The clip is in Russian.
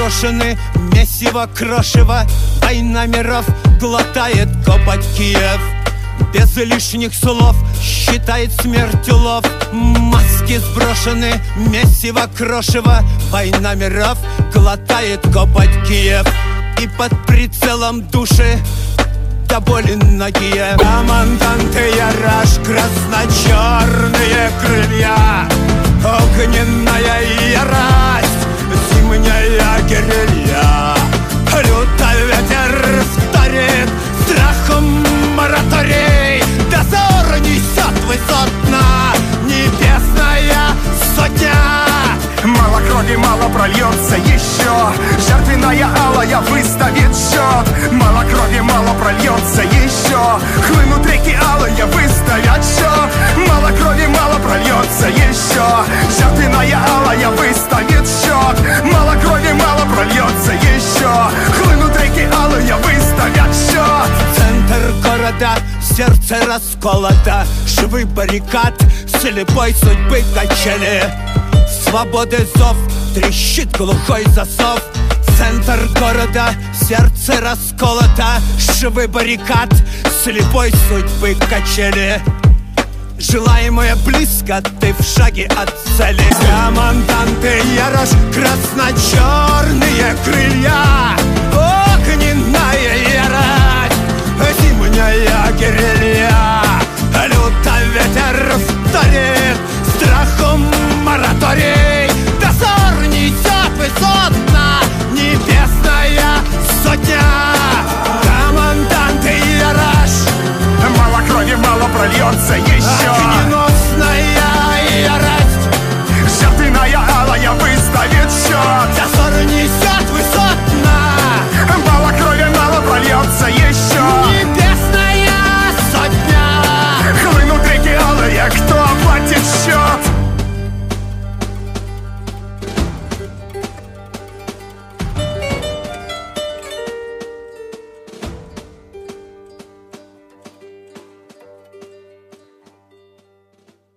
сброшены, месиво крошево, война миров глотает копоть Киев. Без лишних слов считает смерть улов. Маски сброшены, месиво крошево, война миров глотает копоть Киев. И под прицелом души до боли ноги команданты Яраш, красно-черные крылья, огненная ярость, зимняя гирилья. Лютый ветер вторит страхом мораторий, дозор несет высотно небесная сотня. Мало крови, мало прольется еще, жертвенная алая выставит счет. Мало крови, мало прольется еще, хлынут реки алые выставят счет. Мало крови, мало прольется еще, жертвенная алая выставит счет. Мало крови, мало прольется еще, хлынут реки алые выставят счет. Центр города, сердце расколото, швы баррикад, слепой судьбы качели. Свободы зов, трещит глухой засов. Центр города, сердце расколото, швы баррикад, слепой судьбы качели. Желаемое близко, ты в шаге от цели. Команданты Ярош, красно-черные крылья,